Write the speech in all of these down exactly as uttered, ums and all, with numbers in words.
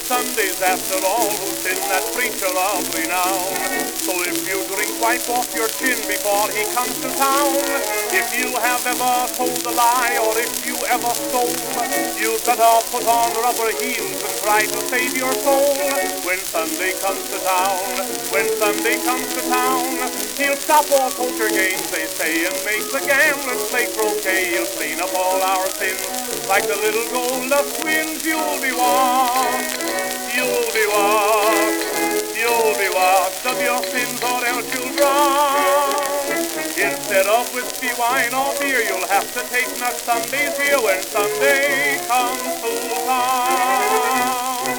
Sunday's after all who's in that preacher of renown. So if you drink, wipe off your chin before he comes to town. If you have ever told a lie or if you ever stole, you better put on rubber heels and try to save your soul. When Sunday comes to town, when Sunday comes to town, he'll stop all poker games, they say, and make the gamblers play croquet. He'll clean up all our sins like the little gold dust twins. You'll be washed, you'll be washed, you'll be washed of your sins or else you'll drown. Instead of whiskey, wine, or beer, you'll have to take next Sunday's here when Sunday comes to town.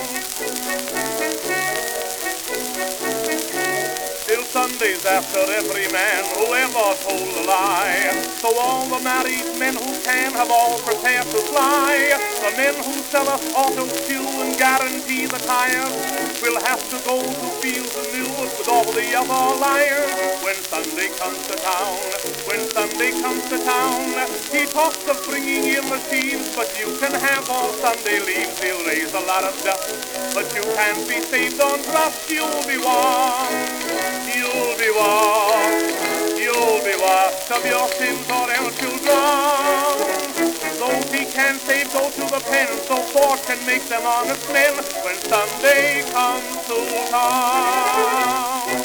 Till Sunday's after every man who ever told a lie. So all the married men who can have all prepared to fly. The men who sell us auto fuel and guarantee the tires will have to go to fields and news with all the other liars. When Sunday comes to town, when Sunday comes to town, he talks of bringing in machines, but you can have all Sunday leaves. He'll raise a lot of dust, but you can't be saved on trust. You'll be washed, you'll be washed, you'll be washed of your sins or else you'll drown. Those he can save go to the pen, so forth can make them honest men when Sunday comes to town.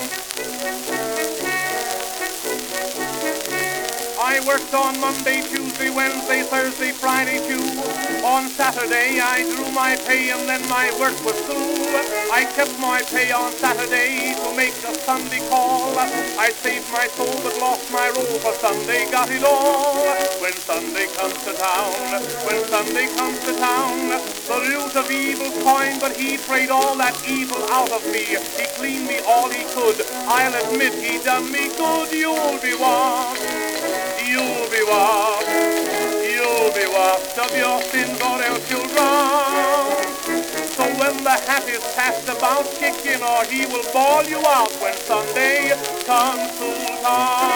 I worked on Monday, Tuesday, Wednesday, Thursday, Friday too. On Saturday I drew my pay and then my work was through. I kept my pay on Saturday to make a Sunday call. I saved my soul but lost my roll, for Sunday got it all. When Sunday comes to town, when Sunday comes to town, the root of evil's coin, but he prayed all that evil out of me. He cleaned me all he could, I'll admit he done me good. You'll be washed, you'll be washed, you'll be washed of your sins or else you'll drown. So when the hat is passed about, kick in or he will bawl you out when Sunday comes to town.